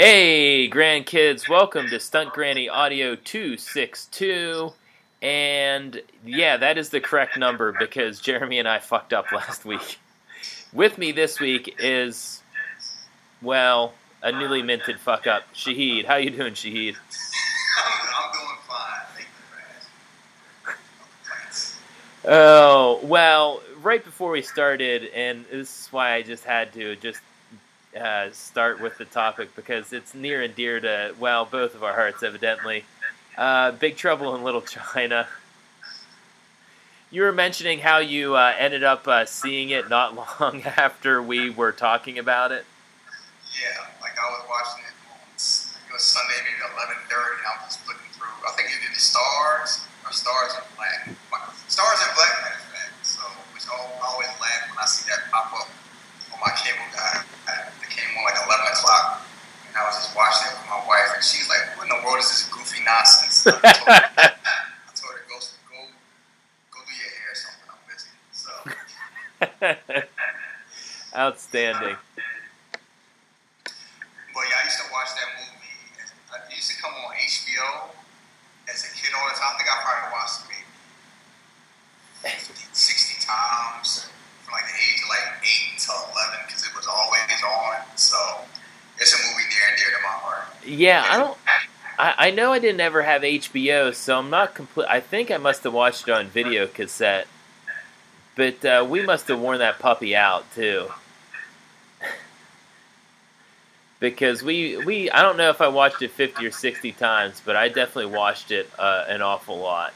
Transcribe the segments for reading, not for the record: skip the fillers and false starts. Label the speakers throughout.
Speaker 1: Hey, grandkids, welcome to Stunt Granny Audio 262. And yeah, that is the correct number because Jeremy and I fucked up last week. With me this week is, well, a newly minted fuck up, Shahid. How you doing, Shahid?
Speaker 2: I'm doing fine. Thank you for asking.
Speaker 1: Oh, well, right before we started, and this is why I just had to start with the topic because it's near and dear to, well, both of our hearts, evidently. Big Trouble in Little China. You were mentioning how you ended up seeing it not long after we were talking about it.
Speaker 2: Yeah, like I was watching it it was Sunday, maybe 11:30, and I was just looking through, I think it did the Stars, or Stars in Black. Stars in Black, matter of fact. So, which I always laugh when I see that pop up on my cable guide. It came on like 11 o'clock, and I was just watching it with my wife, and she's like, what in the world is this goofy nonsense? I told her, go do your hair or something, I'm busy. So.
Speaker 1: Outstanding.
Speaker 2: But yeah, I used to watch that movie. It used to come on HBO as a kid all the time. I think I probably watched it maybe 50, 60 times from like the age of like 8 to 11 because it was always on. So it's a movie near and dear to my heart.
Speaker 1: Yeah, I know I didn't ever have HBO, so I'm not complete. I think I must have watched it on video cassette, but we must have worn that puppy out too. Because we I don't know if I watched it 50 or 60 times, but I definitely watched it an awful lot.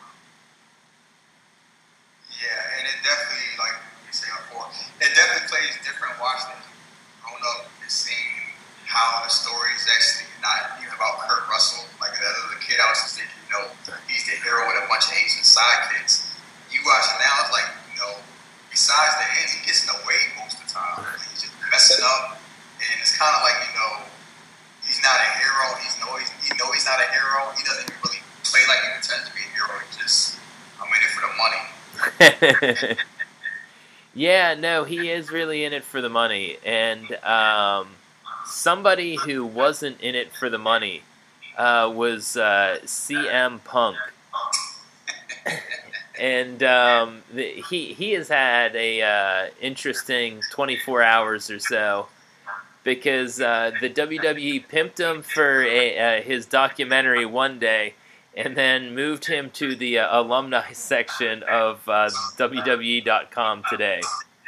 Speaker 2: Yeah, and it definitely, like you said before, it definitely plays different watching it grown up and seeing how the story is actually not even about Kurt Russell. Like as a kid, I was just thinking, he's the hero with a bunch of Asian sidekicks. You watch it now, it's like, besides the end, he gets in the way most of the time. Like, he's just messing up. And it's kind of like, he's not a hero. He's not a hero. He doesn't even really play like he pretends to be a hero. He just, I'm in it for the money.
Speaker 1: Yeah, no, he is really in it for the money. And somebody who wasn't in it for the money was CM Punk. And he has had a interesting 24 hours or so. Because the WWE pimped him for his documentary one day, and then moved him to the alumni section of WWE.com today.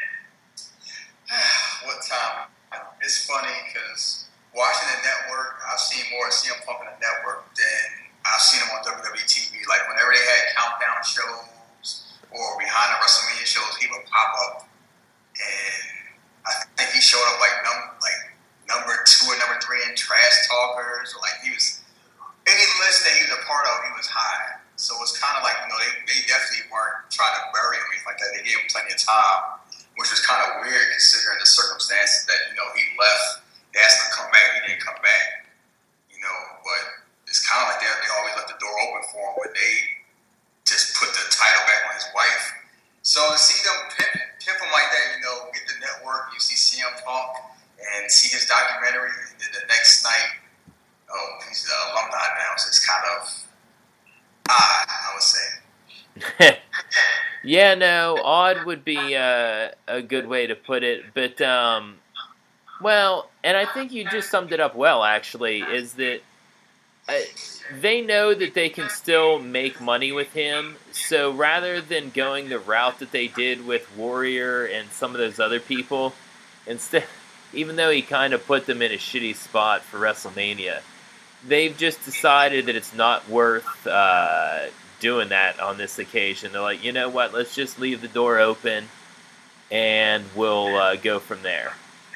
Speaker 2: What time? It's funny because watching the network, I've seen more of CM Punk on the network than I've seen him on WWE TV. Like whenever they had countdown shows or behind the WrestleMania shows, he would pop up and I think he showed up like number 2 or number 3 in Trash Talkers. Or like he was any list that he was a part of, he was high. So it's kind of like they definitely weren't trying to bury him or anything like that. They gave him plenty of time, which was kind of weird considering the circumstances that he left. They asked him to come back, he didn't come back. But it's kind of like they always left the door open for him, but they just put the title back on his wife. So to see them pimp him like that, get the network, you see CM Punk and see his documentary, and then the next night, he's the alumni now, so it's kind of odd, I would say.
Speaker 1: Yeah, no, odd would be a good way to put it, but, well, and I think you just summed it up well, actually, is that they know that they can still make money with him, so rather than going the route that they did with Warrior and some of those other people, instead, even though he kind of put them in a shitty spot for WrestleMania, they've just decided that it's not worth doing that on this occasion. They're like, you know what, let's just leave the door open and we'll go from there.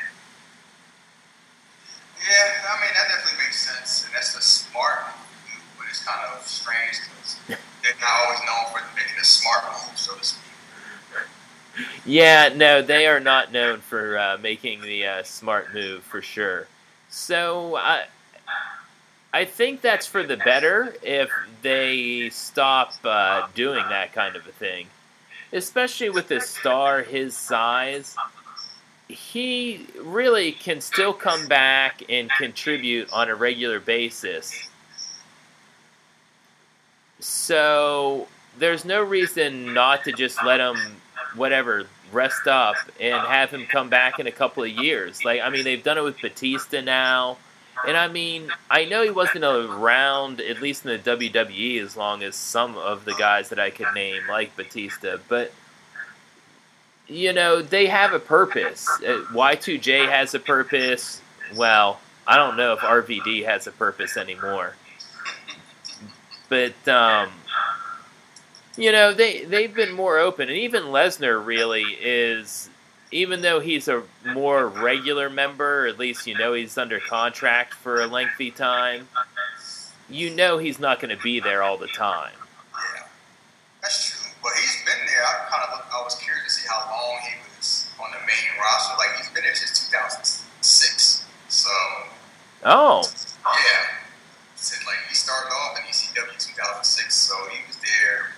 Speaker 2: Yeah, I mean, that definitely makes sense, and that's the smart move, but it's kind of strange because they're not always known for making a smart move, so to speak.
Speaker 1: Yeah, no, they are not known for making the smart move, for sure. So, I think that's for the better if they stop doing that kind of a thing. Especially with a star his size. he really can still come back and contribute on a regular basis. So there's no reason not to just let him, rest up and have him come back in a couple of years. Like, I mean, they've done it with Batista now. And I mean, I know he wasn't around, at least in the WWE, as long as some of the guys that I could name, like Batista. But, you know, they have a purpose. Y2J has a purpose. Well, I don't know if RVD has a purpose anymore. But, you know, they've been more open. And even Lesnar really is, even though he's a more regular member, at least you know he's under contract for a lengthy time, you know he's not going to be there all the time.
Speaker 2: Yeah, that's true. But he's been there. I was curious to see how long he was on the main roster. Like, he's been there since 2006. So,
Speaker 1: oh,
Speaker 2: yeah. Like, he started off in ECW 2006, so he was there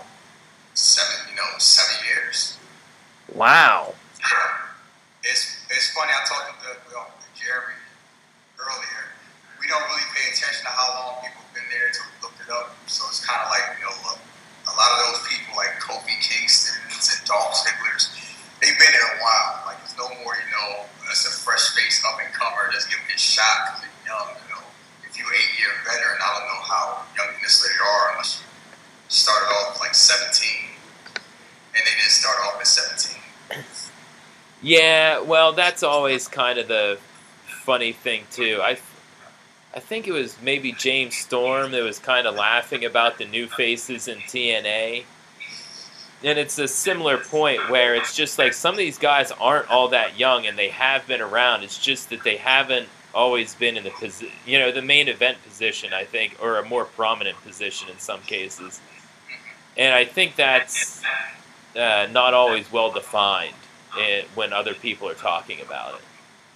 Speaker 2: 7 years.
Speaker 1: Wow.
Speaker 2: Yeah. It's funny. I talked to Jeremy earlier. We don't really pay attention to how long people have been there until we looked it up. So it's kind of like, a lot of those people like Kofi Kingston's and Dolph Ziggler's, they've been there a while. Like, it's no more, it's a fresh face up and comer that's giving it a shot because they're young. If you're 8-year veteran, I don't know how young necessarily are unless you started off like 17, and they didn't start off at 17.
Speaker 1: Yeah, well, that's always kind of the funny thing too. I think it was maybe James Storm that was kind of laughing about the new faces in TNA. And it's a similar point where it's just like some of these guys aren't all that young and they have been around. It's just that they haven't always been in the the main event position, I think, or a more prominent position in some cases. And I think that's not always well defined when other people are talking about it.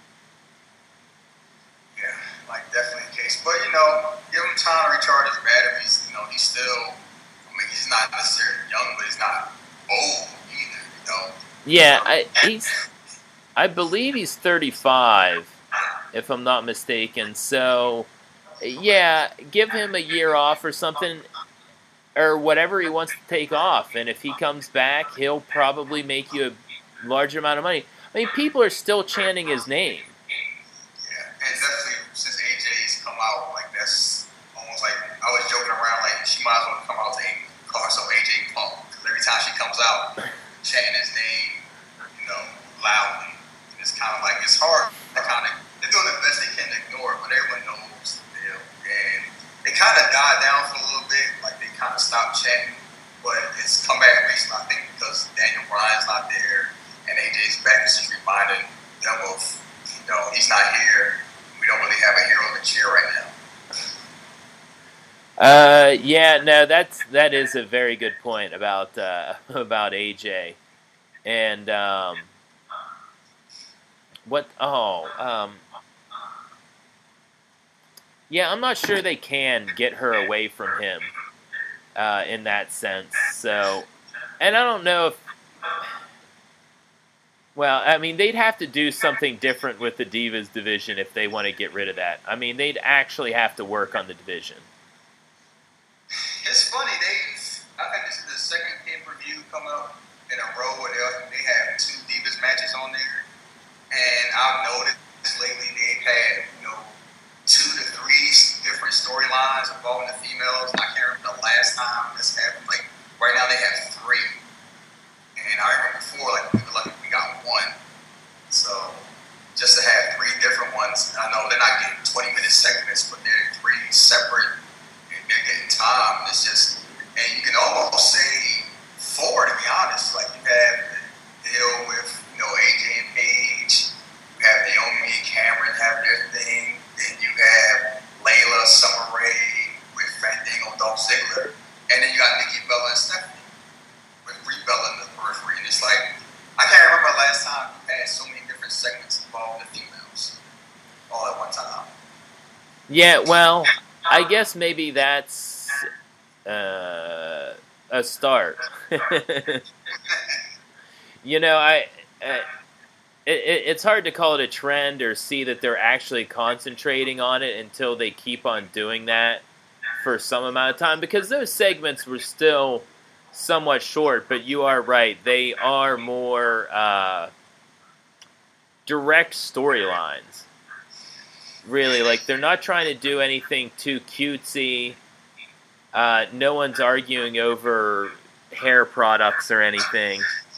Speaker 2: Yeah, like definitely the case. But give him time to recharge his batteries. He's still. He's not necessarily young, but he's not old either.
Speaker 1: Yeah, I believe he's 35. If I'm not mistaken. So, yeah, give him a year off or something, or whatever he wants to take off. And if he comes back, he'll probably make you a large amount of money. I mean, people are still chanting his name.
Speaker 2: Yeah, and definitely since AJ's come out, like, that's almost like, I was joking around, like, she might as well come out to call herself AJ Punk. Because every time she comes out, chanting his name, loudly. And it's kind of like, it's hard to kind of, they're doing the best they can to ignore it, but everyone knows the deal. And it kind of died down for a little bit, like they kind of stopped chatting, but it's come back recently, I think, because Daniel Bryan's not there, and AJ's back. It's just reminding them of, he's not here. We don't really have a hero in the chair right now.
Speaker 1: Yeah, no, that is a very good point about AJ, and yeah, I'm not sure they can get her away from him in that sense. So, and I don't know if. Well, I mean, they'd have to do something different with the Divas division if they want to get rid of that. I mean, they'd actually have to work on the division.
Speaker 2: It's funny, I think this is the second pay-per-view come up in a row where they have 2 Divas matches on there. And I've noticed lately they've had, 2 to 3 different storylines involving the females. I can't remember the last time this happened. Like, right now they have 3. And I remember before, like, we were lucky we got 1. So, just to have 3 different ones, I know they're not getting 20-minute segments, but they're 3 separate, and they're getting time. And it's just, and you can almost say 4, to be honest. Like, you have the deal with, AJ and Paige. You have Naomi and Cameron have their thing. Then you have Layla, Summer Rae with Fandango, Dolph Ziggler. And then you got Nikki Bella and Stephanie with Brie Bella in the periphery. And it's like, I can't remember the last time you had so many different segments involving the females all at one time.
Speaker 1: Yeah, well, I guess maybe that's a start. it's hard to call it a trend or see that they're actually concentrating on it until they keep on doing that for some amount of time, because those segments were still somewhat short, but you are right. They are more direct storylines. Really, like, they're not trying to do anything too cutesy. No one's arguing over hair products or anything.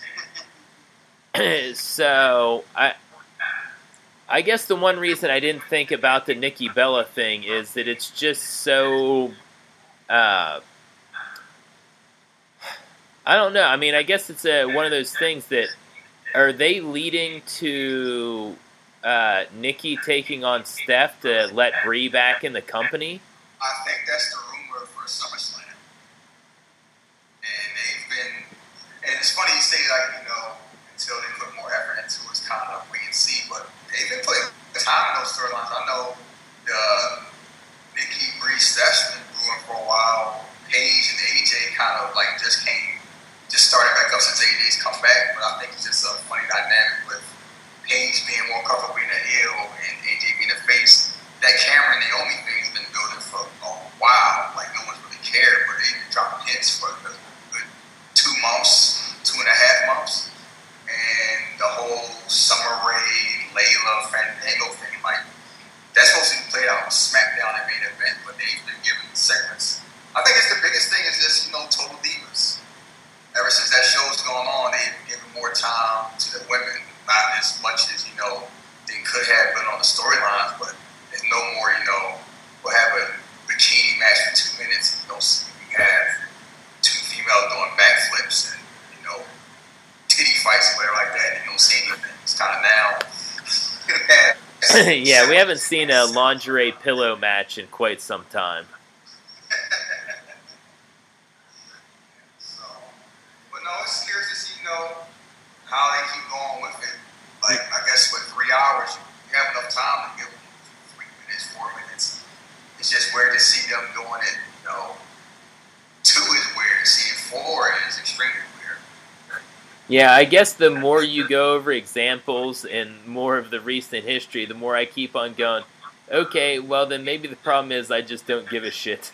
Speaker 1: So, I guess the one reason I didn't think about the Nikki Bella thing is that it's just so... I don't know. I mean, I guess it's one of those things that... Are they leading to Nikki taking on Steph to let Brie back in the company?
Speaker 2: I think that's the rumor for SummerSlam. And they've been... And it's funny you say, like, you know, until they put more effort into it, it's kind of wait and see, but they've been putting time in those storylines. I know the Nikki, Brie, Steph's been brewing for a while. Paige and AJ kind of like just started back up since AJ's come back, but I think it's just a funny dynamic with Paige being more comfortable being a heel and AJ being a face. That Cameron Naomi thing's been building for a while. Like, no one's really cared, but they've been dropping hints for a good 2 months, 2.5 months. And the whole Summer Rae, Layla, Fandango thing, like, that's supposed to be played out on SmackDown and main event, but they've been given segments. I think it's the biggest thing is just, you know, Total Divas. Ever since that show's gone on, they've given more time to the women, not as much as, you know, they could have been on the storylines, but there's no more, you know, we'll have a bikini match for 2 minutes, you know, we have 2 females doing backflips and, you know, titty fights or whatever like that. You don't see anything. It's kind of now.
Speaker 1: Yeah, we haven't seen a lingerie pillow match in quite some time.
Speaker 2: So, but no, it's curious to see, you know, how they keep going with it. Like, I guess with 3 hours, you have enough time to give them 3 minutes, 4 minutes. It's just weird to see them doing it. You know, 2 is weird. Seeing 4 is extremely weird.
Speaker 1: Yeah, I guess the more you go over examples and more of the recent history, the more I keep on going, okay, well then maybe the problem is I just don't give a shit.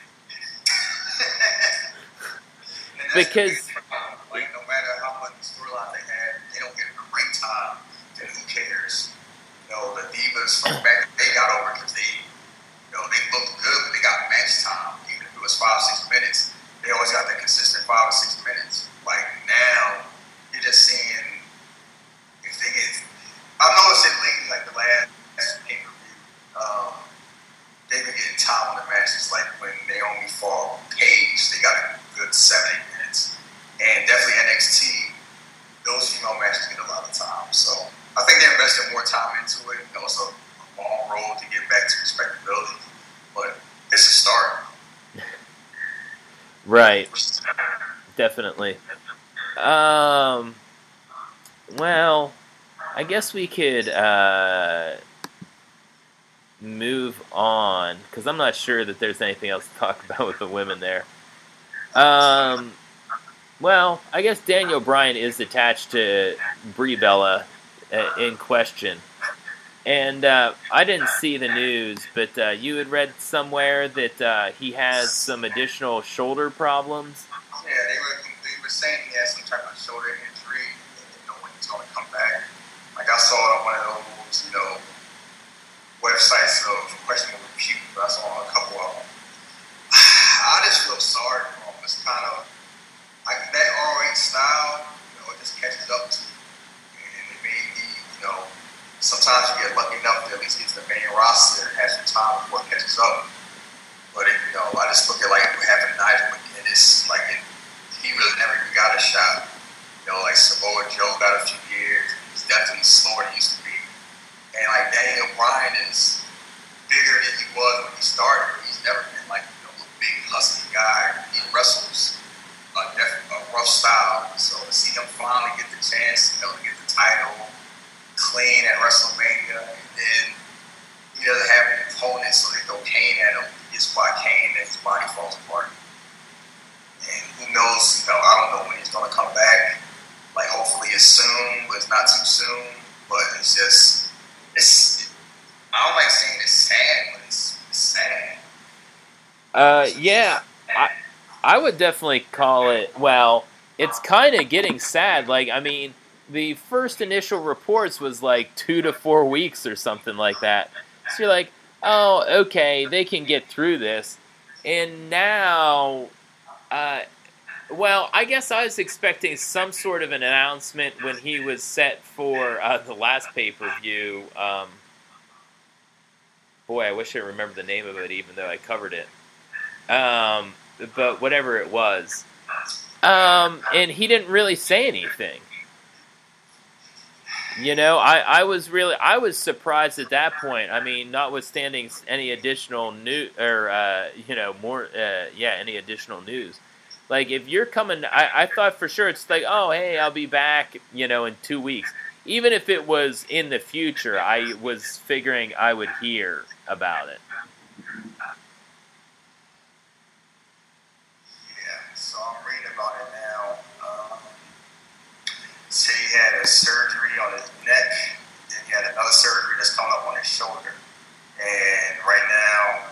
Speaker 1: Because...
Speaker 2: Like, no matter how much storyline they had, they don't get the ring time, then who cares? You know, the Divas from back, they got over because they, you know, they looked good, but they got match time. Even if it was 5 or 6 minutes, they always got that consistent 5 or 6 minutes. Like, now, you're just seeing if they get. I've noticed it lately, like the last pay-per-view, they've been getting time on the matches. Like when Naomi fought Paige, they got a good 7-8 minutes. And definitely NXT, those female matches get a lot of time. So I think they're investing more time into it. You know, it's a long road to get back to respectability, but it's a start.
Speaker 1: Right. Definitely. Well, I guess we could move on, because I'm not sure that there's anything else to talk about with the women there. Well, I guess Daniel Bryan is attached to Brie Bella in question. And I didn't see the news, but you had read somewhere that he has some additional shoulder problems.
Speaker 2: Yeah, they were saying he has some type of shoulder injury. They didn't know when he's going to come back. Like, I saw it on one of those, you know, websites of questionable repute. I saw a couple of them. I just feel sorry for him. It's kind of like that ROH style, you know, it just catches up to you. And it may be, you know, sometimes you get lucky enough to at least get to the main roster and have some time before it catches up. But, you know, I just look at like what happened to Nigel McGuinness. Like, he really never even got a shot. You know, like Samoa Joe got a few years. He's definitely slower than he used to be. And like Daniel Bryan is bigger than he was when he started. He's never been like, you know, a big husky guy. He wrestles a rough style. So to see him finally get the chance, you know, to get the title clean at WrestleMania, and then he doesn't have an opponent, so they throw Kane at him. He gets by Kane, and his body falls apart. And who knows? You know, I don't know when he's going to come back. Like, hopefully it's soon, but it's not too soon. But it's
Speaker 1: Yeah, I would definitely call it. Well, it's kind of getting sad. Like, I mean, the first initial reports was like 2 to 4 weeks or something like that. So you're like, oh, okay, they can get through this. And now, uh, well, I guess I was expecting some sort of an announcement when he was set for the last pay per view. Boy, I wish I remembered the name of it, even though I covered it. But whatever it was. And he didn't really say anything. You know, I was surprised at that point. I mean, notwithstanding any additional news or any additional news. Like if you're coming, I thought for sure it's like, oh hey, I'll be back, in 2 weeks. Even if it was in the future, I was figuring I would hear about it.
Speaker 2: Yeah, so I'm reading about it now. Said he had a surgery on his neck, then he had another surgery that's coming up on his shoulder. And right now,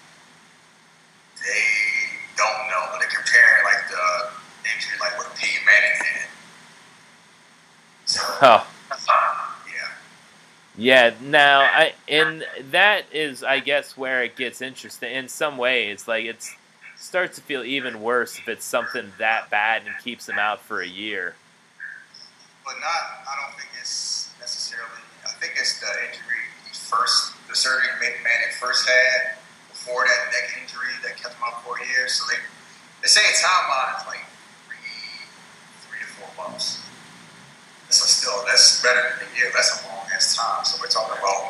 Speaker 2: they don't know, but they're comparing like the injury like what Peyton Manning had. So, yeah.
Speaker 1: Yeah, now and that is, I guess, where it gets interesting. In some ways, like it starts to feel even worse if it's something that bad and keeps him out for a year.
Speaker 2: But I don't think it's necessarily, I think it's the injury the surgery Manning first had before that neck injury that kept him out for a year. So they're saying timelines like 3 to 4 months. So still, that's better than a year. That's a long ass time. So we're talking about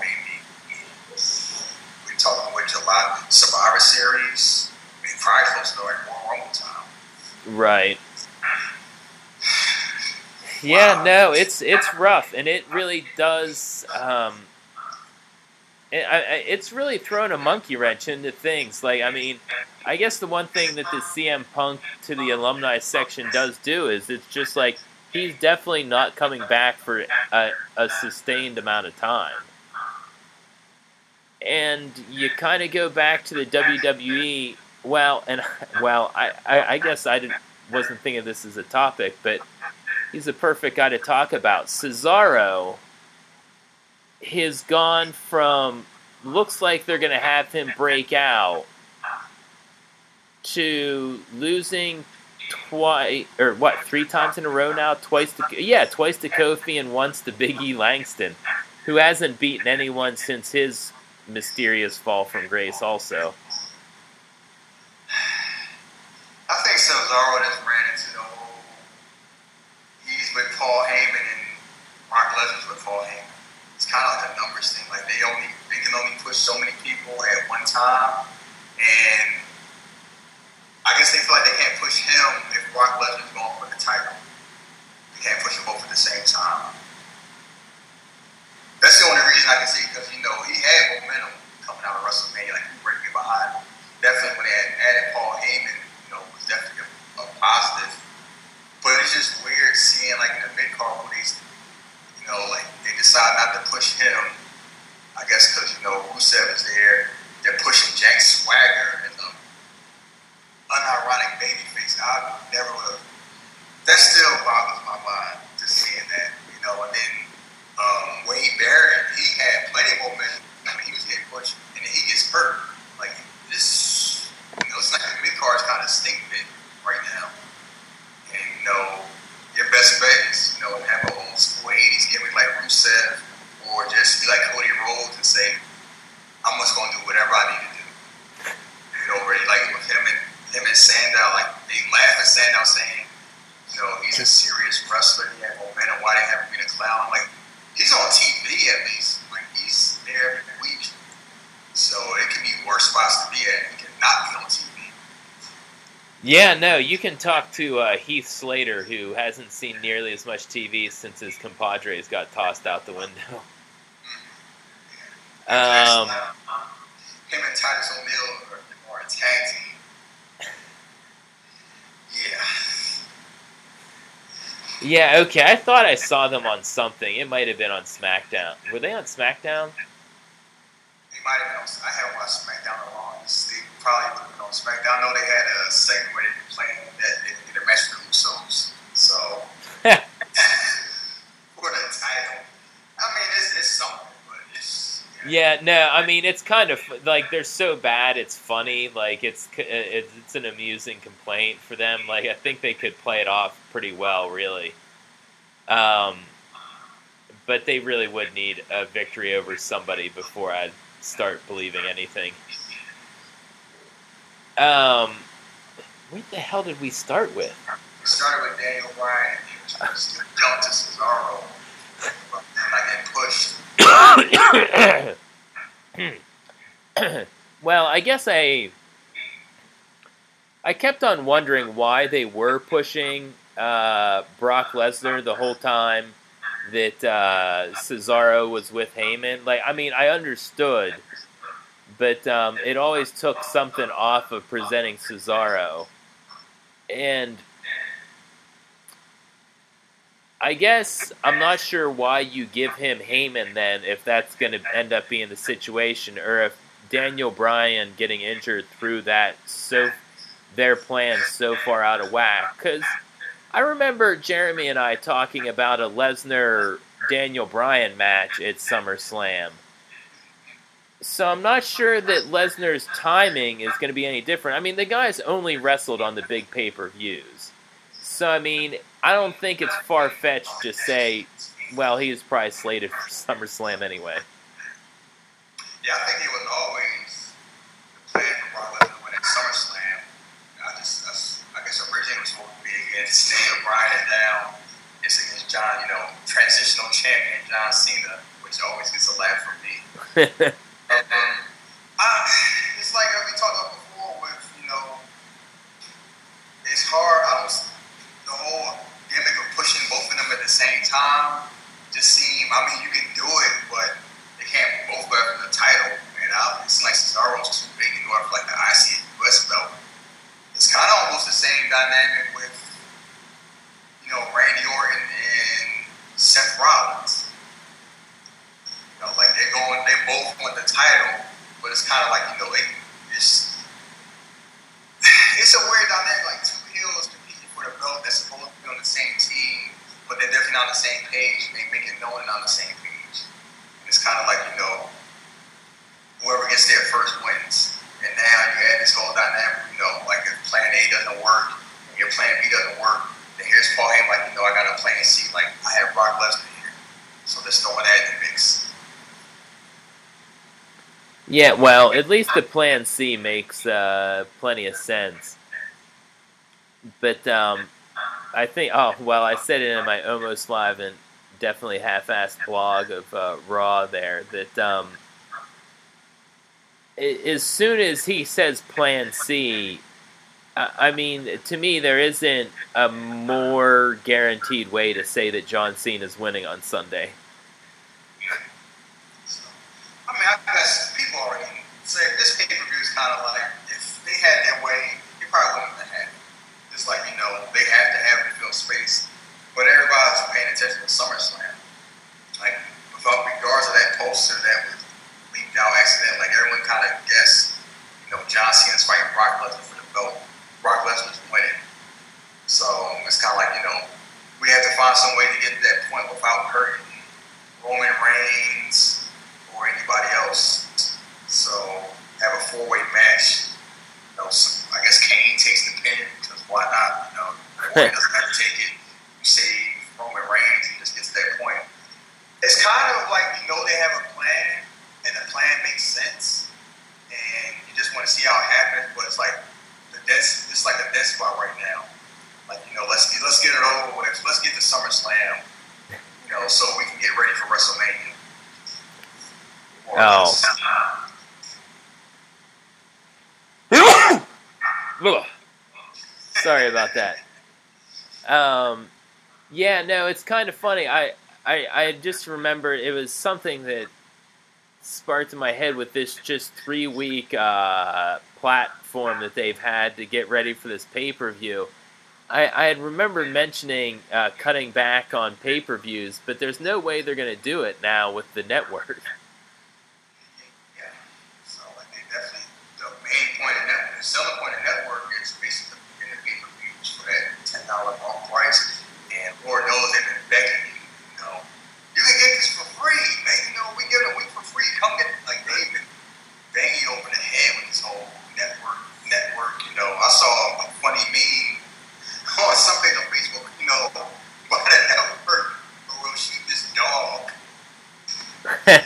Speaker 2: we're talking with July Survivor Series. I mean, probably close to like more Rumble time.
Speaker 1: Right. Yeah, no, it's rough, and it really does. It's really thrown a monkey wrench into things. Like, I mean, I guess the one thing that the CM Punk to the alumni section does do is it's just like he's definitely not coming back for a sustained amount of time. And you kind of go back to the WWE. I guess wasn't thinking of this as a topic, but he's the perfect guy to talk about. Cesaro has gone from looks like they're going to have him break out to losing twice, or what, 3 times in a row now? Twice to Kofi and once to Big E Langston, who hasn't beaten anyone since his mysterious fall from grace also.
Speaker 2: I think Cesaro just ran into the whole, he's with Paul Heyman and Brock Lesnar's with Paul Heyman. It's kind of like a numbers thing. Like they can only push so many people at one time, and I guess they feel like they can't push him if Brock Lesnar's going for the title. They can't push them both at the same time. That's the only reason I can see, because he had momentum coming out of WrestleMania, like people were getting behind him. Definitely when they had added Paul Heyman, was definitely a positive. But it's just weird seeing like in the mid card when they decide not to push him. I guess because Rusev is there, they're pushing Jack Swagger as an unironic babyface. I never would have. That still boggles my mind, just seeing that. And then Wade Barrett, he had plenty of momentum. I mean, he was getting pushed, and then he gets hurt. Like this, it's like the mid card's kind of stink bit right now. And your best bet is have an old school '80s gimmick like Rusev, or just be like Cody Rhodes and say, "I'm just gonna do whatever I need to do." Already like with him and Sandow, like they laugh at Sandow saying, he's a serious wrestler. He had momentum. Why they haven't been a clown? I'm like, he's on TV at least. Like he's there every week. So it can be worse spots to be at. He cannot be on TV.
Speaker 1: Yeah, no, you can talk to Heath Slater, who hasn't seen nearly as much TV since his compadres got tossed out the window.
Speaker 2: Him and Titus O'Neil are a tag team.
Speaker 1: Yeah, okay, I thought I saw them on something. It might have been on SmackDown. Were they on SmackDown?
Speaker 2: They might have been on. I haven't watched SmackDown in a long. They probably would have been on SmackDown. I know they had a segment where they were playing that they did a match with the Usos. So for the title, I mean, it's something, but it's
Speaker 1: yeah. No, I mean it's kind of like they're so bad it's funny. Like it's an amusing complaint for them. Like I think they could play it off pretty well, really. But they really would need a victory over somebody before I'd start believing anything. What the hell did we start with?
Speaker 2: We started with Daniel Bryan. He was supposed to jump to Cesaro, but then I get pushed.
Speaker 1: Well, I guess I kept on wondering why they were pushing Brock Lesnar the whole time that Cesaro was with Heyman. Like, I mean, I understood, but it always took something off of presenting Cesaro. And I guess I'm not sure why you give him Heyman then if that's going to end up being the situation, or if Daniel Bryan getting injured threw that their plan so far out of whack. Because I remember Jeremy and I talking about a Lesnar-Daniel Bryan match at SummerSlam. So I'm not sure that Lesnar's timing is going to be any different. I mean, the guy's only wrestled on the big pay-per-views. So, I mean, I don't think it's far-fetched to say, well, he was probably slated for SummerSlam anyway.
Speaker 2: Yeah, I think it was always the plan for Brock Lesnar to win at SummerSlam. I guess originally it was supposed to be against Daniel Bryan down. It's against John, transitional champion John Cena, which always gets a laugh from me. And it's like we talked about before with, it's hard. The whole gimmick of pushing both of them at the same time just you can do it, but they can't both go after the title. And it seems like Cesaro's too big to go after like the IC US belt. It's kind of almost the same dynamic with, Randy Orton and Seth Rollins. Like they both want the title, but it's kind of like, it's a weird dynamic, like two heels competing for the belt that's supposed to be on the same team, but they're definitely not on the same page, and they make it known they're not on the same page. And it's kind of like, whoever gets there first wins. And now you add this whole dynamic, like if plan A doesn't work, and your plan B doesn't work, then here's Paul Heyman, like, I got a plan C, like I have Brock Lesnar here. So let's throw that in the mix.
Speaker 1: Yeah, well, at least the plan C makes plenty of sense. But I think, I said it in my Almost Live and definitely half-assed blog of Raw there, that as soon as he says plan C, I mean, to me, there isn't a more guaranteed way to say that John Cena is winning on Sunday.
Speaker 2: I mean, I guess people already say this pay-per-view is kind of like, if they had their way, they probably wouldn't have had it. It's like, they have to have it to fill space. But everybody's paying attention to SummerSlam. Like, without regards to that poster that was leaked out accident, like everyone kind of guessed, John Cena's fighting Brock Lesnar for the belt. Brock Lesnar's winning. So it's kind of like, we have to find some way to get to that point without hurting Roman Reigns or anybody else. So have a four-way match. I guess Kane takes the pin, because why not? Roman doesn't have to take it. You save Roman Reigns, he just gets to that point. It's kind of like, they have a plan, and the plan makes sense, and you just want to see how it happens, but it's like it's like a dead spot right now. Like, let's get it over with. Let's get to SummerSlam, so we can get ready for WrestleMania.
Speaker 1: Sorry about that. Yeah, no, it's kind of funny. I just remember it was something that sparked in my head with this just 3-week platform that they've had to get ready for this pay-per-view. I had remembered mentioning cutting back on pay-per-views, but there's no way they're going to do it now with the network.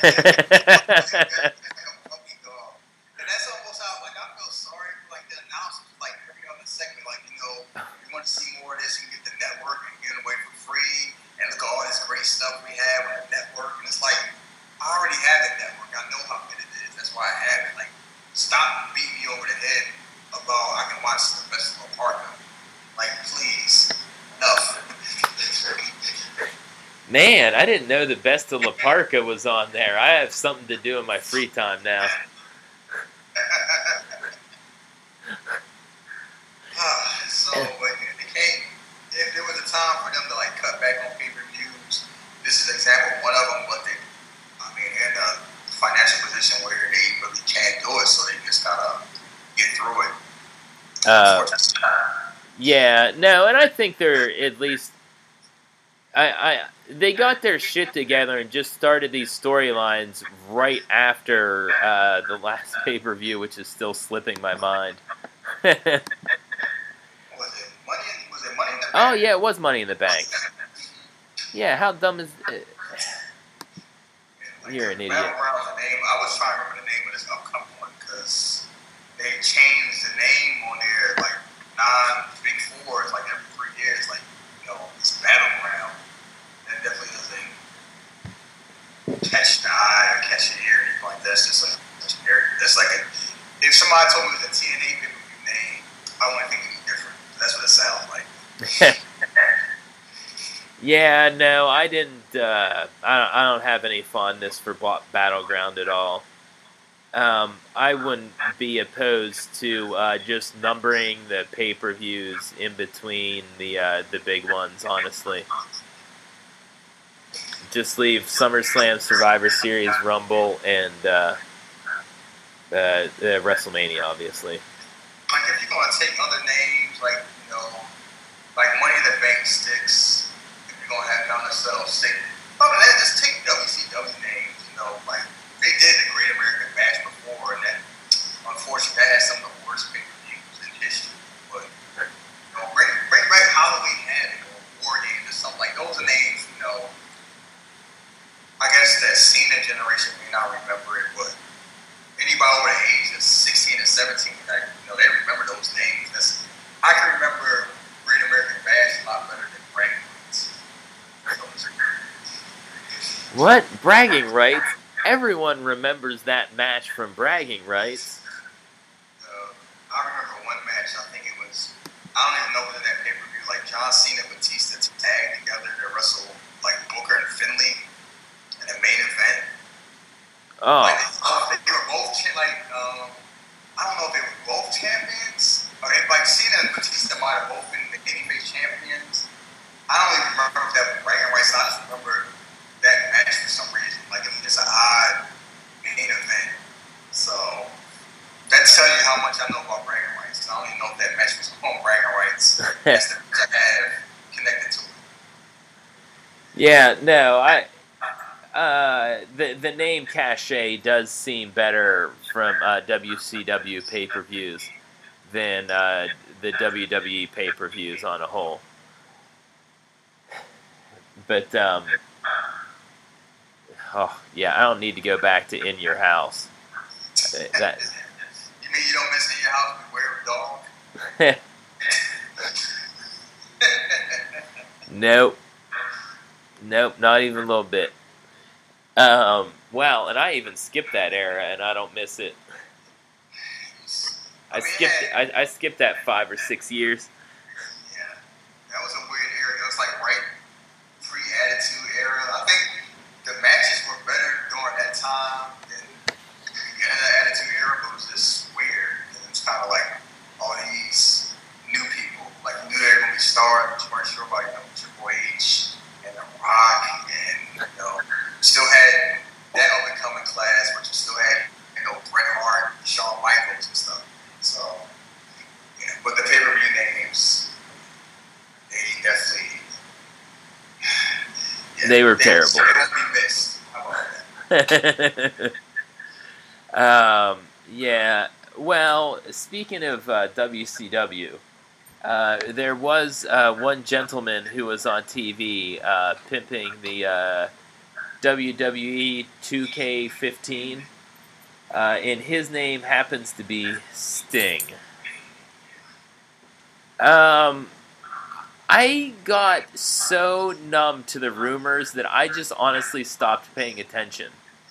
Speaker 2: puppy dog. And that's almost how, like, I feel sorry for, like, the announcers, like, every other segment, like, you know, you want to see more of this, you can get the network and get it away for free, and look at all this great stuff we have on the network, and it's like, I already have that network. I know how good it is. That's why I have it. Like, stop beating me over the head about I can watch the best of Apartment. Like, please, enough.
Speaker 1: Man, I didn't know the Best of La Parka was on there. I have something to do in my free time now.
Speaker 2: So, but it can't, if there was a time for them to like cut back on pay-per-views, this is an example of one of them, but they, I mean, in a financial position where they really can't do it, so they just kind of get through it.
Speaker 1: Yeah, no, and I think they're at least, they got their shit together and just started these storylines right after the last pay-per-view, which is still slipping my mind.
Speaker 2: Was it Money in the Bank?
Speaker 1: Oh, yeah, it was Money in the Bank. Yeah, how dumb is it? You're an idiot.
Speaker 2: Battleground's the name. I was trying to remember the name of this upcoming one because they changed the name on their like non-big fours like every 3 years. Like, you know, it's Battleground. That definitely doesn't catch the eye or catch the ear or anything like that. It's just like that's like if somebody told me it was a TNA pay-per-view name, I wouldn't think anything different. That's what it sounds like.
Speaker 1: Yeah, no, I didn't. I don't have any fondness for Battleground at all. I wouldn't be opposed to just numbering the pay-per-views in between the big ones. Honestly, just leave SummerSlam, Survivor Series, Rumble, and WrestleMania, obviously.
Speaker 2: Like if you're gonna take other names, like you know, like Money in the Bank sticks. Gonna have down themselves stick. Other than that, just take WCW names, you know, like they did the Great American Bash before, and that unfortunately that has some of the worst pay-per-views in history. But you know, bring back Halloween Havoc or War Games or something like those are names, you know. I guess that Cena generation may not remember it, but anybody over the age of 16 and 17, like, you know, they remember those names. I can remember Great American Bash a lot better than Bragging Rights.
Speaker 1: What? Bragging Rights? Everyone remembers that match from Bragging Rights.
Speaker 2: I remember one match, I think it was, I don't even know whether that pay-per-view, like John Cena and Batista tagged together to wrestle like Booker and Finlay in the main event.
Speaker 1: Oh.
Speaker 2: Like, they were both, I don't know if they were both champions, or they, like Cena and Batista might have both been the babyface champions. I don't even remember if that was Bragging Rights. I just remember that match for some reason. Like, it was just an odd main event. So, that tells you how much I know about Bragging Rights. I don't even know if that match was on Bragging Rights. That's the match I have connected to it.
Speaker 1: Yeah, no, the name cachet does seem better from WCW pay-per-views than the WWE pay-per-views on a whole. But, oh, yeah, I don't need to go back to In Your House.
Speaker 2: You mean you don't miss In Your House with Wear a Dog?
Speaker 1: Nope, not even a little bit. Well, and I even skipped that era, and I don't miss it. I skipped that 5 or 6 years.
Speaker 2: Yeah, that was a weird era. It was like right pre-Attitude era. I think the matches were better during that time than the beginning of the Attitude era, but it was just weird. It was kind of like all these new people. Like, you knew they were going to be stars, but you weren't sure about, you know, Triple H and The Rock, and, you know, still had that up-and-coming class, but you still had, you know, Bret Hart, Shawn Michaels and stuff. So, yeah, but the pay-per-view names, they definitely... Yeah,
Speaker 1: they were terrible.
Speaker 2: They won't be missed. How about
Speaker 1: that? Yeah. Well, speaking of WCW, there was one gentleman who was on TV pimping the WWE 2K15, and his name happens to be Sting. I got so numb to the rumors that I just honestly stopped paying attention.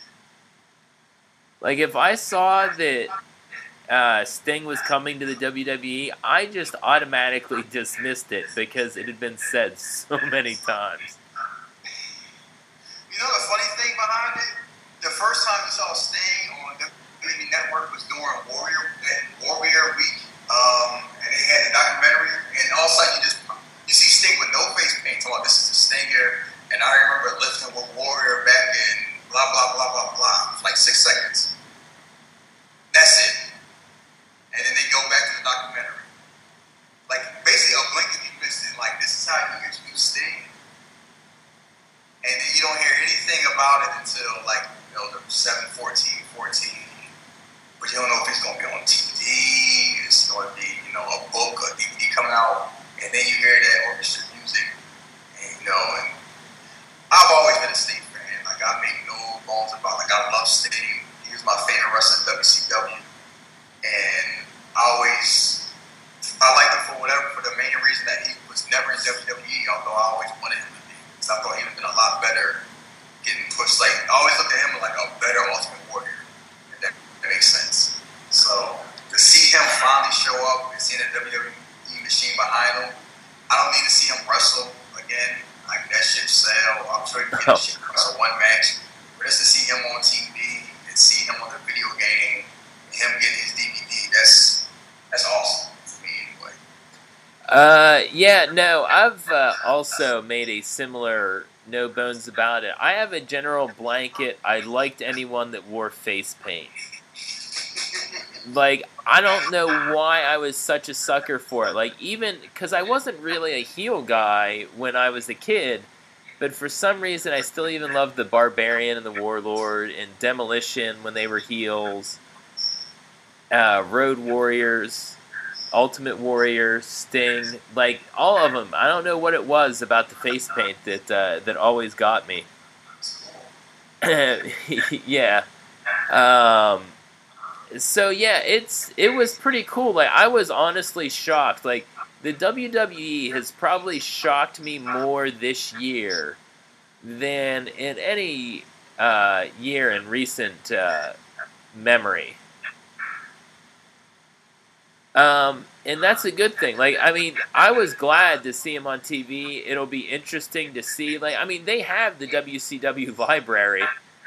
Speaker 1: Like, if I saw that Sting was coming to the WWE, I just automatically dismissed it because it had been said so many times.
Speaker 2: You know the funny thing behind it? The first time you saw Sting on WWE Network was during Warrior Week, and they had the documentary, and all of a sudden you see Sting with no face paint, talking about this is a Stinger, and I remember lifting with Warrior back in blah blah blah blah blah, like 6 seconds. That's it. And then they go back to the documentary. Like, basically, a blink if you missed it. Like, this is how you introduce Sting. And then you don't hear anything about it until, like, the 7/14, 14. But you don't know if it's going to be on TV, it's going to be, a book, a DVD coming out. And then you hear that orchestra music. And, and I've always been a Sting fan. Like, I make no bones about it. Like, I love Sting. He was my favorite wrestler in WCW. And I liked him for the main reason that he was never in WWE, although I always wanted him to be. Because I thought he would have been a lot better getting pushed. Like, I always looked at him like a better Ultimate Warrior. If that makes sense. So, to see him finally show up and see the WWE machine behind him, I don't need to see him wrestle again. Like, that ship sail. I'm sure he can get a ship wrestle one match. But just to see him on TV and see him on the video game, him getting his DVD, that's awesome for me anyway.
Speaker 1: Yeah, no, I've also made a similar no bones about it. I have a general blanket. I liked anyone that wore face paint. Like, I don't know why I was such a sucker for it. Like, even, because I wasn't really a heel guy when I was a kid, but for some reason I still even loved the Barbarian and the Warlord and Demolition when they were heels. Road Warriors, Ultimate Warrior, Sting, like all of them. I don't know what it was about the face paint that always got me. Yeah. So yeah, it was pretty cool. Like, I was honestly shocked. Like, the WWE has probably shocked me more this year than in any year in recent memory. And that's a good thing. Like, I mean, I was glad to see him on TV. It'll be interesting to see. Like, I mean, they have the WCW library,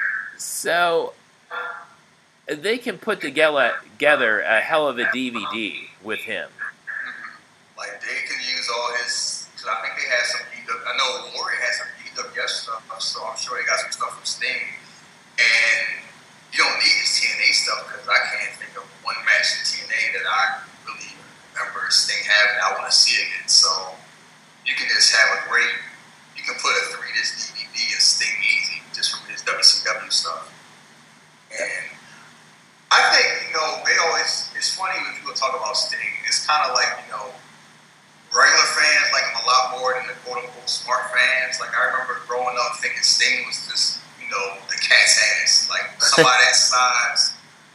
Speaker 1: so they can put together a hell of a DVD with him.
Speaker 2: Like, they can use all his, because I think they had some I know Warrior had some DWS stuff, so I'm sure they got some stuff from Sting. And you don't need his TNA stuff, because I can't think of one match in TNA that I really remember Sting having. I want to see again. So you can just have you can put a 3-disc DVD and Sting easy just from his WCW stuff. And I think, it's funny when people talk about Sting. It's kind of like, regular fans like him a lot more than the quote-unquote smart fans. Like, I remember growing up thinking Sting was just, the cat's ass. Like, somebody that size.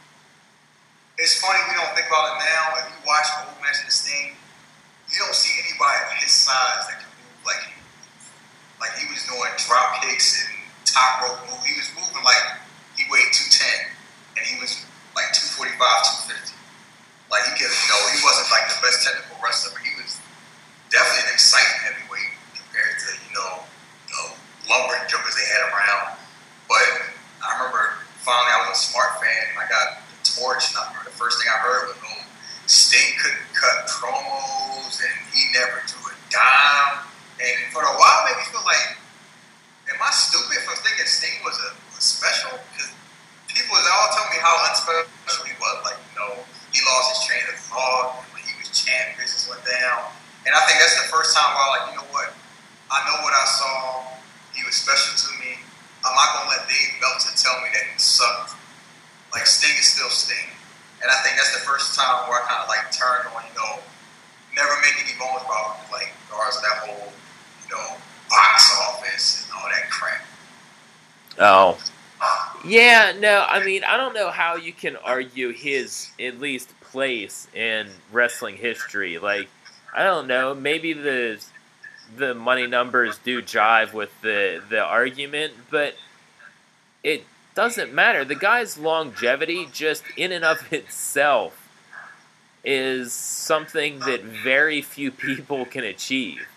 Speaker 2: It's funny we don't think about it now. If you watch old matches of Sting, you don't see anybody of his size that can move like him. Like, he was doing drop kicks and top rope moves. He was moving like he weighed 210, and he was like 245, 250. Like, he wasn't like the best technical wrestler, but he was definitely an exciting heavyweight compared to, lumbering jokers they had around. But I remember finally I was a smart fan, and I got the torch, and I remember the first thing I heard was, Sting couldn't cut promos, and he never drew a dime. And for a while, it made me feel like, am I stupid for thinking Sting was special? Because people all tell me how unspecial he was. Like, he lost his train of thought, and when he was champ, business went down. And I think that's the first time where I'm like, you know what? I know what I saw. He was special to me. I'm not going to let Dave Meltzer tell me that he sucked. Like, Sting is still Sting. And I think that's the first time where I kind of like turned on, never make any bones about it, like, as far as that whole, box office and all that crap.
Speaker 1: Oh. Yeah, no, I mean, I don't know how you can argue his, at least, place in wrestling history. Like, I don't know, maybe the money numbers do jive with the argument, but it doesn't matter. The guy's longevity, just in and of itself, is something that very few people can achieve.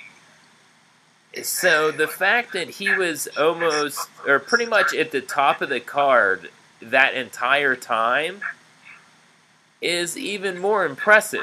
Speaker 1: So the fact that he was almost, or pretty much at the top of the card that entire time is even more impressive.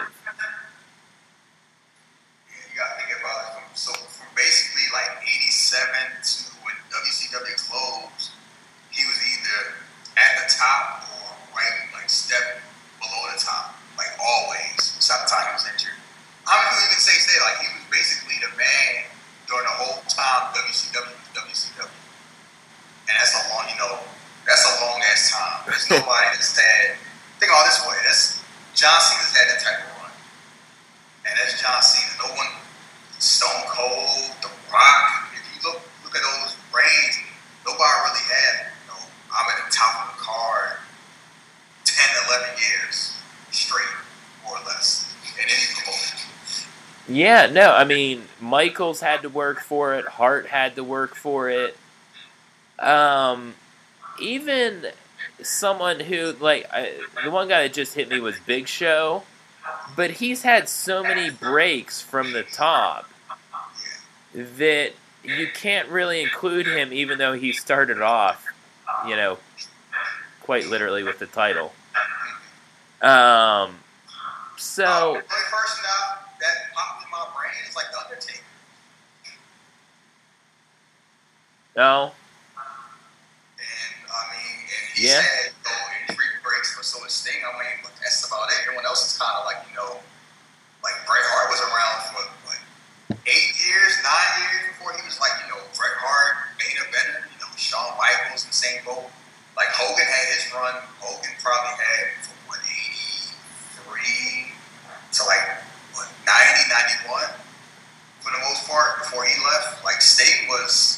Speaker 2: You got to think about it. From basically like 87 to when WCW closed, he was either at the top or right, like step below the top, like always. Except the time he was injured. I mean, you can say like he was basically the man during the whole time WCW was WCW, and that's a long, that's a long ass time. There's nobody that's had. Think about it this way. That's John Cena's had that type of run, and that's John Cena. No one, Stone Cold, The Rock. If you look at those reigns, nobody really had. I'm at the top of the card, 10, 11 years straight, more or less, in any promotion.
Speaker 1: Yeah, no, I mean, Michaels had to work for it. Hart had to work for it. Even someone who, the one guy that just hit me was Big Show, but he's had so many breaks from the top that you can't really include him, even though he started off, quite literally with the title. So.
Speaker 2: The only person that popped in my brain is like The Undertaker.
Speaker 1: No.
Speaker 2: And he's had injury breaks for Sting. I mean, but that's about it. Everyone else is kind of like, like Bret Hart was around for 8 years, 9 years before he was like, Bret Hart, main eventer, Shawn Michaels in the same boat. Like Hogan had his run. Hogan probably had from 83 to 90, 91 for the most part before he left. Like Sting was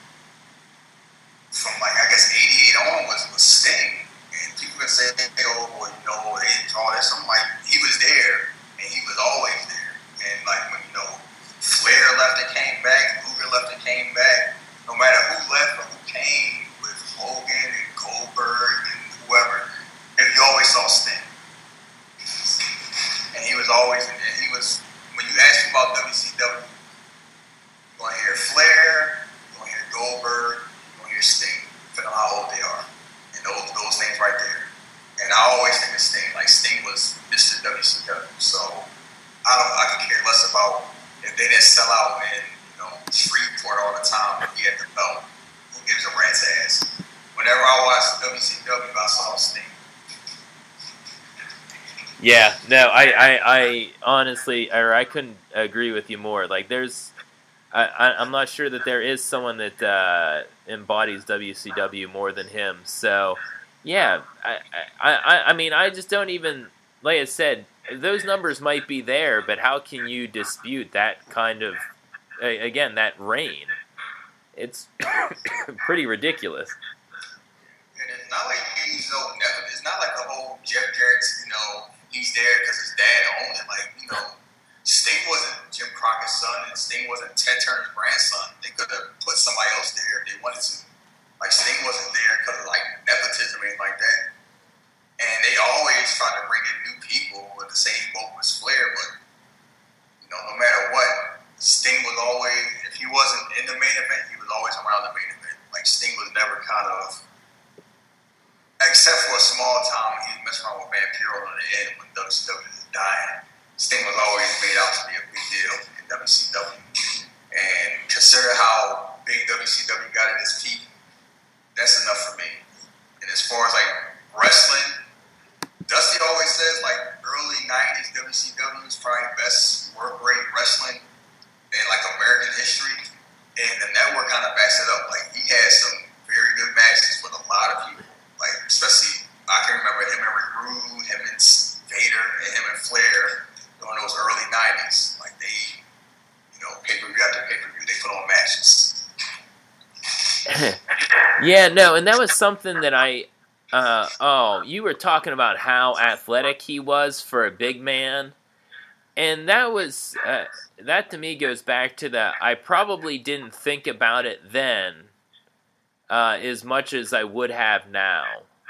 Speaker 2: from I guess 88 on was Sting. And people can say, oh, well, they didn't draw this. I'm like, he was there and he was always there. And like when Flair left and came back, Luger left and came back, no matter who left or who came with Hogan and Goldberg and whoever, you always saw Sting. And he was always, when you ask him about WCW, you're going to hear Flair, you're going to hear Goldberg, you're going to hear Sting, depending on how old they are. And those names right there. And I always think of Sting, like Sting was Mr. WCW. So I could care less about if they didn't sell out in Shreveport all the time, if he had the belt. Who gives a rat's ass? Whenever I watched WCW, I saw Sting.
Speaker 1: Yeah, no, I honestly, or I couldn't agree with you more. Like, I'm not sure that there is someone that embodies WCW more than him. So, yeah, I mean, I just don't even, like I said, those numbers might be there, but how can you dispute that kind of, again, that reign? It's pretty ridiculous.
Speaker 2: And it's not like he's it's not like the whole Jeff Jarrett's, he's there because his dad owned it. Like, Sting wasn't Jim Crockett's son, and Sting wasn't Ted Turner's grandson. They could have put somebody else there if they wanted to. Like, Sting wasn't there because of, nepotism or anything like that. And they always try to bring in new people with the same boat as Flair, but, no matter what, Sting was always, if he wasn't in the main event, he was always around the main event. Like, Sting was never kind of, except for a small time when he was messing around with Vampiro on the end when WCW was dying. Sting was always made out to be a big deal in WCW. And consider how big WCW got at its peak, that's enough for me. And as far as wrestling, Dusty always says early 90s WCW is probably the best work rate wrestling in American history. And the network kind of backs it up. He had some very good matches with a lot of people. Especially, I can remember him and Rick Rude, him and Vader, and him and Flair during those early 90s. They, pay-per-view after pay-per-view, they put on matches.
Speaker 1: Yeah, no, and that was something that you were talking about how athletic he was for a big man. And that to me goes back to I probably didn't think about it then as much as I would have now.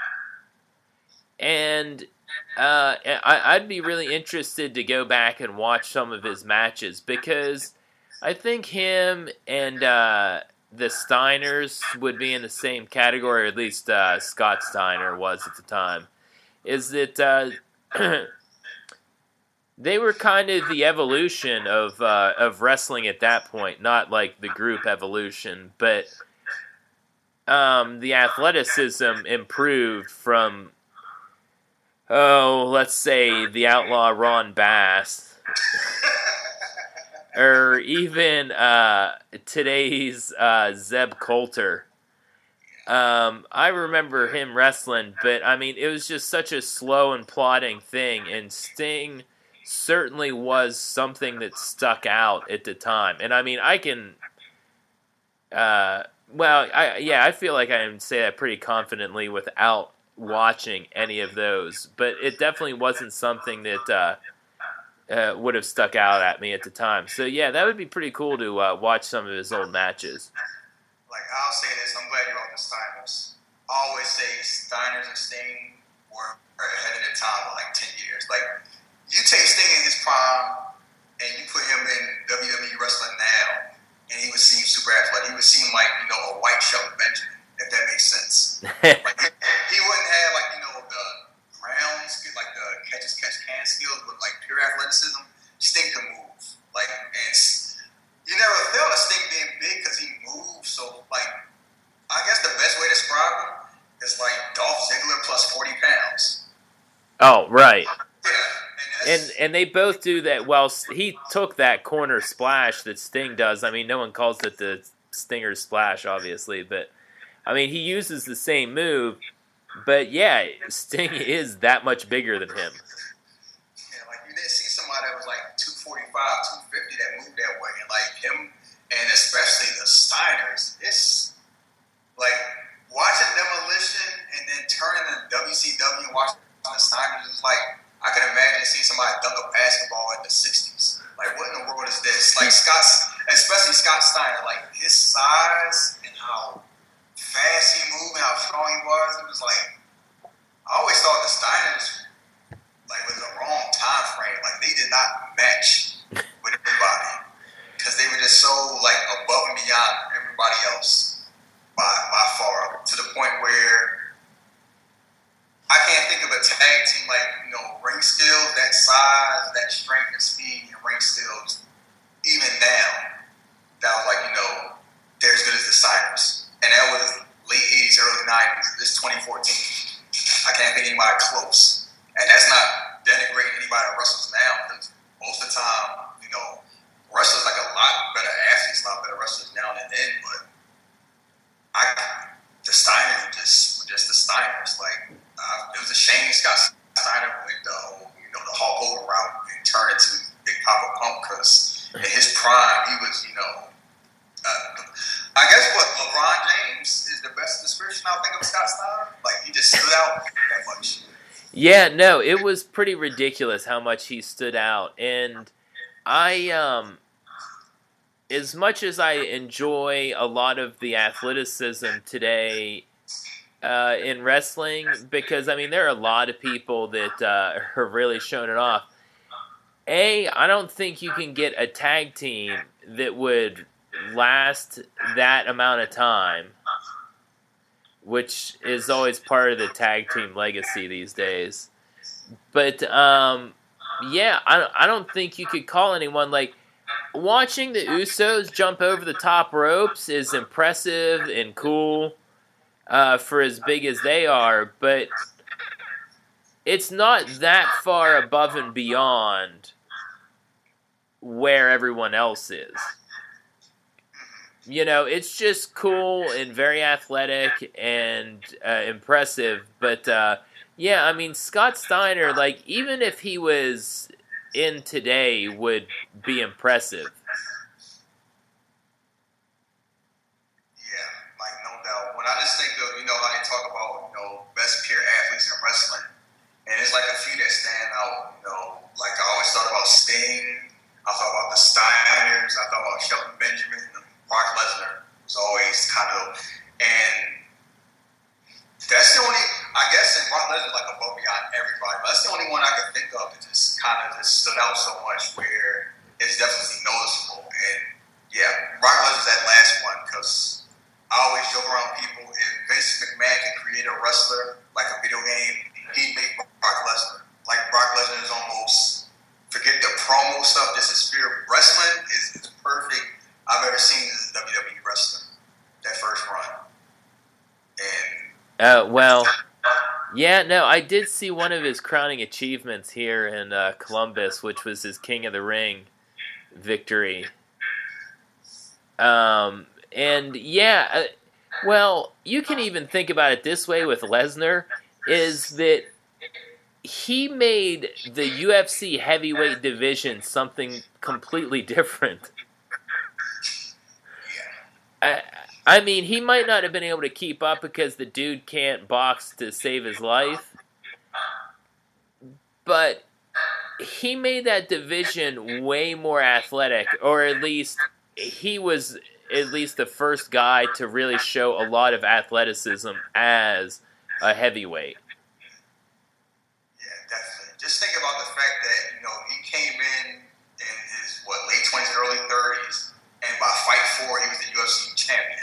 Speaker 1: And I'd be really interested to go back and watch some of his matches because I think him and the Steiners would be in the same category, or at least Scott Steiner was at the time, is that they were kind of the evolution of wrestling at that point, not like the group evolution, but the athleticism improved from, let's say the Outlaw Ron Bass, or even today's Zeb Coulter. I remember him wrestling, but I mean, it was just such a slow and plodding thing, and Sting certainly was something that stuck out at the time. And I mean, I can, I feel like I can say that pretty confidently without watching any of those, but it definitely wasn't something that would have stuck out at me at the time. So yeah, that would be pretty cool to watch some of his old matches.
Speaker 2: Like, I'll say this, I'm glad you're on the Steiners. I always say Steiners and Sting were ahead of their time by like 10 years. Like, you take Sting in his prime and you put him in WWE wrestling now, and he would seem super athletic. He would seem like, a white Shelton Benjamin, if that makes sense. Like, he wouldn't have, like, the ground skill, like the catch can skills, but like pure athleticism. Sting can move. Like, and you never felt a Sting being big because he moved. So, like, I guess the best way to describe him is like Dolph Ziggler plus 40 pounds.
Speaker 1: Oh, right.
Speaker 2: Yeah.
Speaker 1: And they both do that. Well, he took that corner splash that Sting does. I mean, no one calls it the Stinger splash, obviously, but I mean, he uses the same move. But yeah, Sting is that much bigger than him.
Speaker 2: Yeah, like, you didn't see somebody that was like 245, 250 that moved that way. And like him, and especially the Steiners, it's like watching Demolition and then turning to WCW and watching the Steiners is like, I can imagine seeing somebody dunk a basketball in the 60s. Like, what in the world is this? Like, especially Scott Steiner, like his size and how fast he moved and how strong he was, it was like, I always thought the Steiners like was the wrong time frame. Like, they did not match with everybody because they were just so like above and beyond everybody else by far, to the point where I can't think of a tag team like, ring skills, that size, that strength and speed and ring skills, even now, that was like, they're as good as the Steiners. And that was late 80s, early 90s. This 2014. I can't think of anybody close. And that's not denigrating anybody that wrestles now, because most of the time, wrestlers like a lot better athletes, a lot better wrestlers now than then. But the Steiners were just the Steiners. Like, it was a shame Scott Steiner went the Hulk Hogan route and turned into Big Papa Pump, because in his prime, he was, I guess what LeBron James is the best description I think of Scott Steiner. Like, he just stood out that much.
Speaker 1: Yeah, no, it was pretty ridiculous how much he stood out. And I, as much as I enjoy a lot of the athleticism today in wrestling, because, I mean, there are a lot of people that are really showing it off. I don't think you can get a tag team that would last that amount of time, which is always part of the tag team legacy these days. But, yeah, I don't think you could call anyone, like, watching the Usos jump over the top ropes is impressive and cool for as big as they are, but it's not that far above and beyond where everyone else is. It's just cool and very athletic and impressive. But, yeah, I mean, Scott Steiner, like, even if he was in today, would be impressive.
Speaker 2: Yeah, like, no doubt. When I just think wrestling. And there's like a few that stand out. You know, like I always thought about Sting. I thought about the Steiners. I thought about Shelton Benjamin. Brock Lesnar was always kind of, and that's the only, I guess, and Brock Lesnar is like above beyond everybody. But that's the only one I could think of that just kind of just stood out so much where it's definitely noticeable. And yeah, Brock Lesnar's that last one because I always joke around people, if Vince McMahon can create a wrestler like a video game, he'd make Brock Lesnar. Like Brock Lesnar is almost, forget the promo stuff, just his spirit. Wrestling is perfect I've ever seen as a WWE wrestler. That first run. And
Speaker 1: well, yeah, no, I did see one of his crowning achievements here in Columbus, which was his King of the Ring victory. And yeah, well, you can even think about it this way with Lesnar, is that he made the UFC heavyweight division something completely different. I mean, he might not have been able to keep up because the dude can't box to save his life, but he made that division way more athletic, or at least he was the first guy to really show a lot of athleticism as a heavyweight.
Speaker 2: Yeah, definitely. Just think about the fact that, you know, he came in his, late 20s, early 30s, and by Fight 4, he was the UFC champion.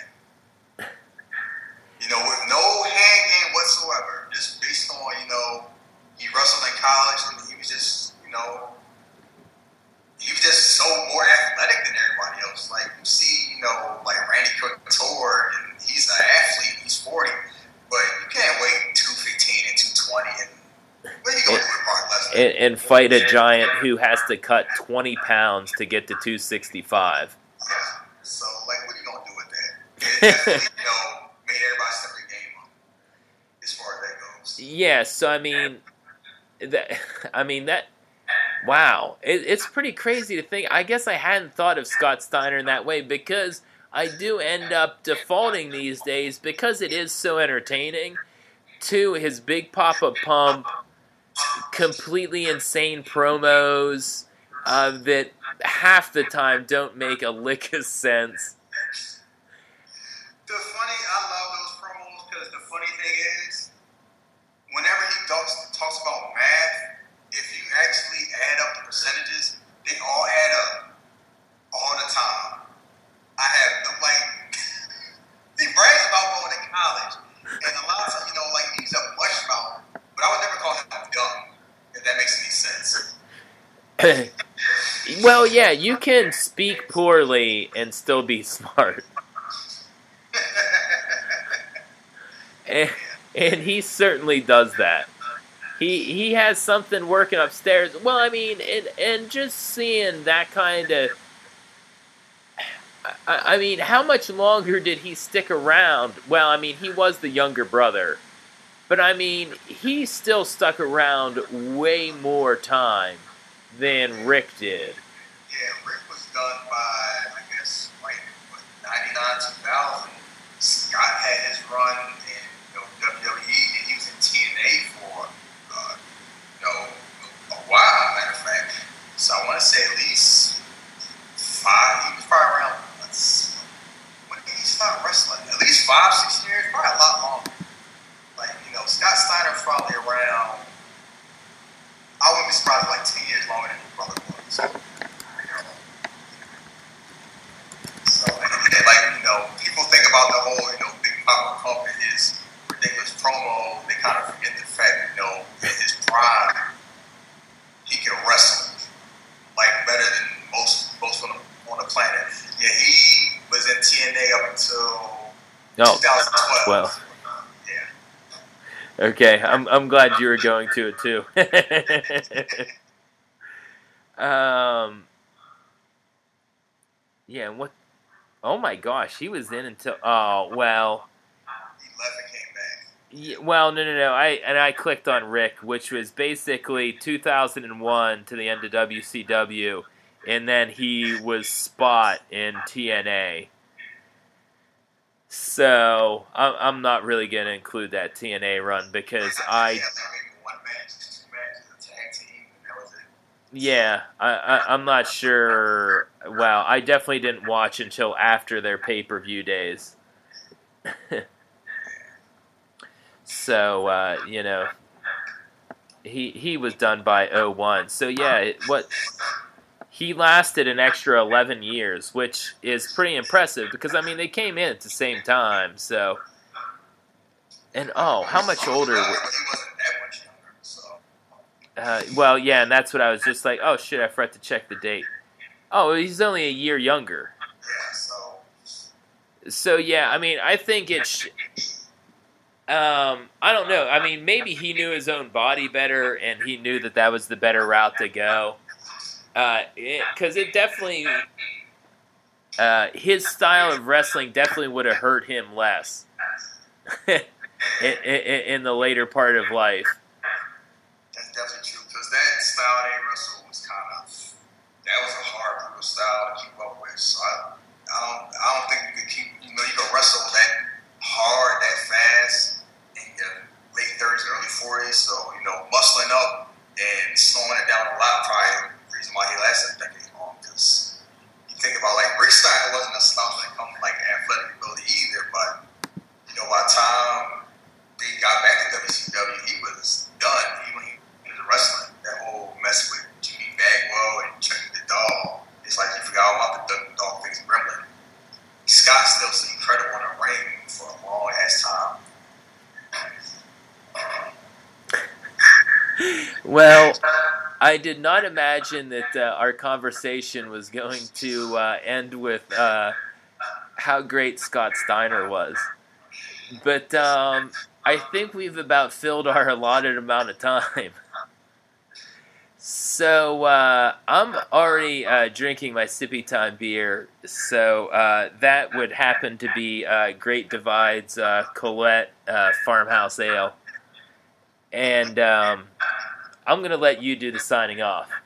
Speaker 2: You know, with no hand game whatsoever, just based on, you know, he wrestled in college and he was just, you know, he was just so more athletic than everybody else. Like, you see, you know, like Randy Couture, and he's an athlete, he's 40, but you can't weigh 215 and 220 and what are you going to do with Brock Lesnar?
Speaker 1: And fight a giant who has to cut 20 pounds to get to 265.
Speaker 2: Yeah. So, like, what are you going to do with that? It definitely, you know, made everybody step their game up as far as that goes.
Speaker 1: Yeah, so wow. It's pretty crazy to think. I guess I hadn't thought of Scott Steiner in that way because I do end up defaulting these days, because it is so entertaining, to his Big Papa Pump, completely insane promos that half the time don't make a lick of sense.
Speaker 2: I love those promos because the funny thing is, whenever he talks about math, if you actually add up the percentages, they all add up all the time. I have he brags about going to college, and a lot of times, you know, like he's a mush mouth, but I would never call him dumb, if that makes any sense.
Speaker 1: Well, yeah, you can speak poorly and still be smart. And he certainly does that. He has something working upstairs. Well, I mean, and just seeing that kind of... I mean, how much longer did he stick around? Well, I mean, he was the younger brother. But, I mean, he still stuck around way more time than Rick did.
Speaker 2: Yeah, Rick was done by, I guess, 99, 2000. Scott had his run in WWE, and he was in TNA for a while, matter of fact. So I want to say at least 5. He was probably around. When did he start wrestling? At least 5, 6 years, probably a lot longer. Like, you know, Scott Steiner's probably around. I wouldn't be surprised if 10 years longer than his brother was. So, and like, you know, people think about the whole, you know, Big Papa Pump and his ridiculous promo. They kind of forget the fact, you know, in his prime, he can wrestle like better than most on the planet. Yeah, he was in TNA up until 2012.
Speaker 1: Well. Yeah. Okay, I'm glad you were going to it too. Yeah, and what? Oh my gosh, he was in until. Oh well.
Speaker 2: He left and came back.
Speaker 1: Yeah, well, no. I clicked on Rick, which was basically 2001 to the end of WCW, and then he was Spot in TNA. So I'm not really going to include that TNA run because
Speaker 2: one match, two matches, a tag team, and that was it.
Speaker 1: yeah, I'm not sure. Well, I definitely didn't watch until after their pay-per-view days. So, he was done by '01. So, yeah, he lasted an extra 11 years, which is pretty impressive because, I mean, they came in at the same time, so. And, how much older?
Speaker 2: He wasn't that much younger, so.
Speaker 1: Well, yeah, and that's what I was just like, oh, shit, I forgot to check the date. Oh, he's only a year younger.
Speaker 2: Yeah, so.
Speaker 1: So, yeah, I mean, I think it's. I don't know. I mean, maybe he knew his own body better, and he knew that was the better route to go. Because it definitely, his style of wrestling definitely would have hurt him less in the later part of life.
Speaker 2: That's definitely true, because that style they wrestled was that was a hard, brutal style to keep up with. So I don't think you could you can wrestle that hard, that fast in your late 30s, early 40s. So, muscling up and slowing it down a lot probably the reason why he lasted a decade long. Because you think about, like, Rick Steiner wasn't a slouch when it comes to, like, athletic ability either. But, by the time they got back to WCW, he was done. He was wrestling. That whole mess with Jimmy Bagwell and Chucky the Dog. It's like you forgot all about the dog things gremlin. Scott still seemed incredible in the ring for a long ass time.
Speaker 1: Well, I did not imagine that our conversation was going to end with how great Scott Steiner was. But I think we've about filled our allotted amount of time. So I'm already drinking my Sippy Time beer, so that would happen to be Great Divide's Colette Farmhouse Ale. And I'm going to let you do the signing off.